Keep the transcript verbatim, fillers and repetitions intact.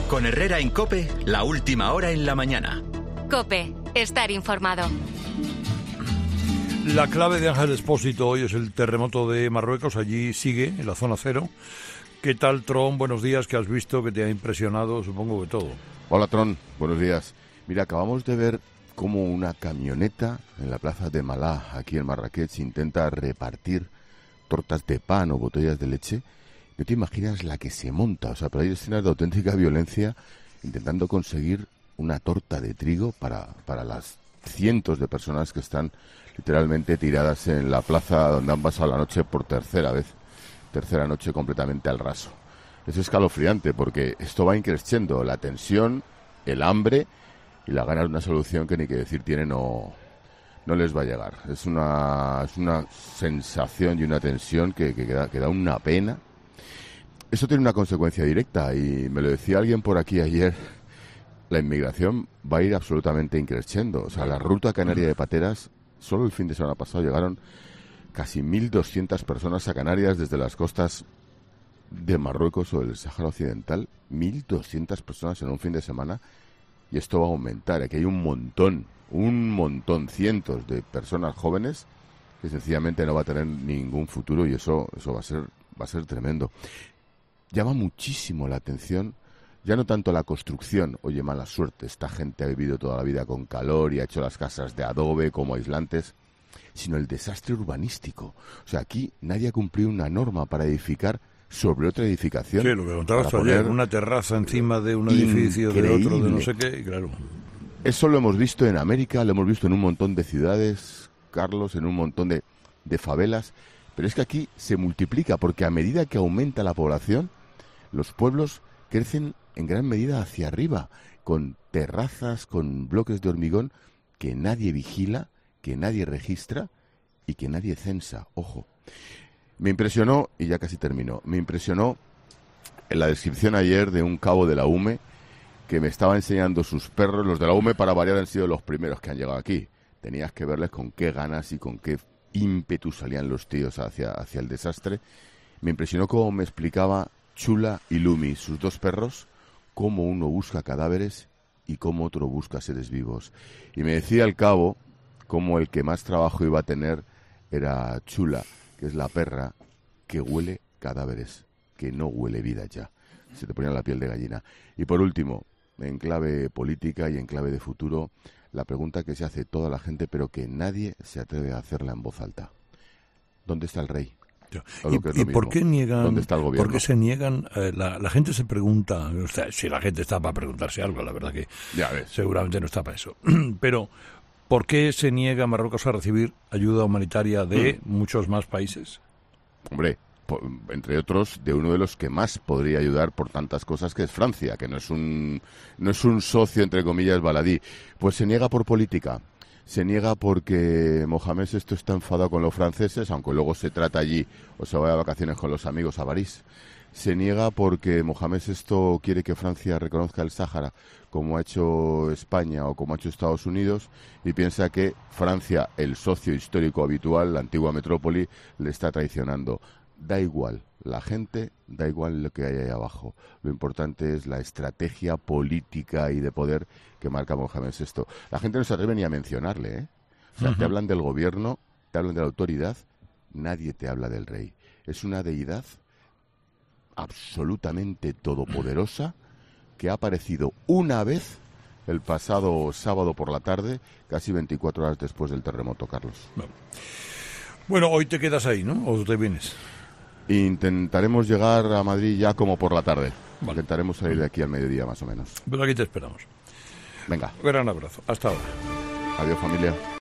Con Herrera en COPE, la última hora en la mañana. COPE, estar informado. La clave de Ángel Expósito hoy es el terremoto de Marruecos. Allí sigue, en la zona cero. ¿Qué tal, Tron? Buenos días. ¿Qué has visto? ¿Qué te ha impresionado? Supongo que todo. Hola, Tron. Buenos días. Mira, acabamos de ver cómo una camioneta en la plaza de Malá, aquí en Marrakech, intenta repartir tortas de pan o botellas de leche. No te imaginas la que se monta. O sea, pero hay escenas de auténtica violencia intentando conseguir una torta de trigo para, para las cientos de personas que están literalmente tiradas en la plaza donde han pasado la noche por tercera vez. Tercera noche completamente al raso. Es escalofriante porque esto va increciendo. La tensión, el hambre y la gana de una solución que ni que decir tiene no, no les va a llegar. Es una, es una sensación y una tensión que, que, da, que da una pena. Eso tiene una consecuencia directa y me lo decía alguien por aquí ayer. La inmigración va a ir absolutamente increciendo. O sea, la ruta canaria de pateras, solo el fin de semana pasado llegaron casi mil doscientas personas a Canarias desde las costas de Marruecos o del Sáhara Occidental. mil doscientas personas en un fin de semana y esto va a aumentar. Aquí hay un montón, un montón, cientos de personas jóvenes que sencillamente no va a tener ningún futuro y eso, eso va a ser, va a ser tremendo. Llama muchísimo la atención. Ya no tanto la construcción, oye, mala suerte, esta gente ha vivido toda la vida con calor y ha hecho las casas de adobe como aislantes, sino el desastre urbanístico. O sea, aquí nadie ha cumplido una norma para edificar sobre otra edificación. Sí, lo que contabas ayer, una terraza encima de un edificio, de otro, de no sé qué, claro. Eso lo hemos visto en América, lo hemos visto en un montón de ciudades, Carlos, en un montón de, de favelas, pero es que aquí se multiplica porque a medida que aumenta la población, los pueblos crecen en gran medida hacia arriba, con terrazas, con bloques de hormigón que nadie vigila, que nadie registra y que nadie censa. Ojo. Me impresionó, y ya casi terminó, me impresionó en la descripción ayer de un cabo de la U M E que me estaba enseñando sus perros. Los de la U M E, para variar, han sido los primeros que han llegado aquí. Tenías que verles con qué ganas y con qué ímpetu salían los tíos hacia, hacia el desastre. Me impresionó cómo me explicaba Chula y Lumi, sus dos perros, cómo uno busca cadáveres y cómo otro busca seres vivos. Y me decía el cabo cómo el que más trabajo iba a tener era Chula, que es la perra que huele cadáveres, que no huele vida ya. Se te ponía la piel de gallina. Y por último, en clave política y en clave de futuro, la pregunta que se hace toda la gente, pero que nadie se atreve a hacerla en voz alta. ¿Dónde está el rey? ¿Y, ¿y por qué niegan? ¿Dónde está el gobierno? ¿Por qué se niegan? Eh, la, la gente se pregunta, o sea, si la gente está para preguntarse algo, la verdad que ya ves. Seguramente no está para eso. Pero, ¿por qué se niega Marruecos a recibir ayuda humanitaria de mm. muchos más países? Hombre, por, entre otros, de uno de los que más podría ayudar por tantas cosas, que es Francia, que no es un, no es un socio, entre comillas, baladí. Pues se niega por política. Se niega porque Mohamed sexto está enfadado con los franceses, aunque luego se trata allí o se vaya de vacaciones con los amigos a París. Se niega porque Mohamed sexto quiere que Francia reconozca el Sáhara, como ha hecho España o como ha hecho Estados Unidos, y piensa que Francia, el socio histórico habitual, la antigua metrópoli, le está traicionando. Da igual la gente, da igual lo que hay ahí abajo. Lo importante es la estrategia política y de poder que marca Mohamed sexto. La gente no se atreve ni a mencionarle, ¿eh? O sea, uh-huh. Te hablan del gobierno, te hablan de la autoridad, nadie te habla del rey. Es una deidad absolutamente todopoderosa que ha aparecido una vez el pasado sábado por la tarde, casi veinticuatro horas después del terremoto, Carlos. Bueno, bueno hoy te quedas ahí, ¿no? ¿O te vienes? Intentaremos llegar a Madrid ya como por la tarde. Vale. Intentaremos salir de aquí al mediodía, más o menos. Pero aquí te esperamos. Venga. Un gran abrazo. Hasta ahora. Adiós, familia.